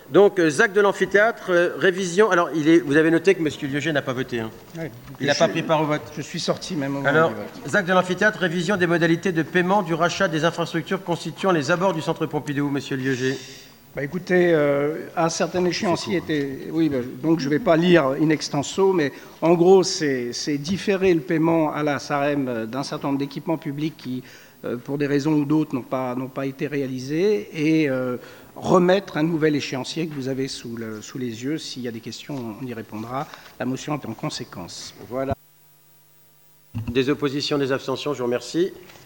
Donc, ZAC de l'amphithéâtre, révision. Alors, vous avez noté que M. Lieuget n'a pas voté. Hein. Ouais, Il n'a pas pris part au vote. Je suis sorti même au moment Alors, du vote. ZAC de l'amphithéâtre, révision des modalités de paiement du rachat des infrastructures constituant les abords du centre Pompidou, M. Lieuget. Bah, écoutez, un certain échéancier était... Oui, donc je ne vais pas lire in extenso, mais en gros, c'est différer le paiement à la SAREM d'un certain nombre d'équipements publics qui, pour des raisons ou d'autres, n'ont pas été réalisés, et remettre un nouvel échéancier que vous avez sous les yeux. S'il y a des questions, on y répondra. La motion est en conséquence. Voilà. Des oppositions, des abstentions, je vous remercie.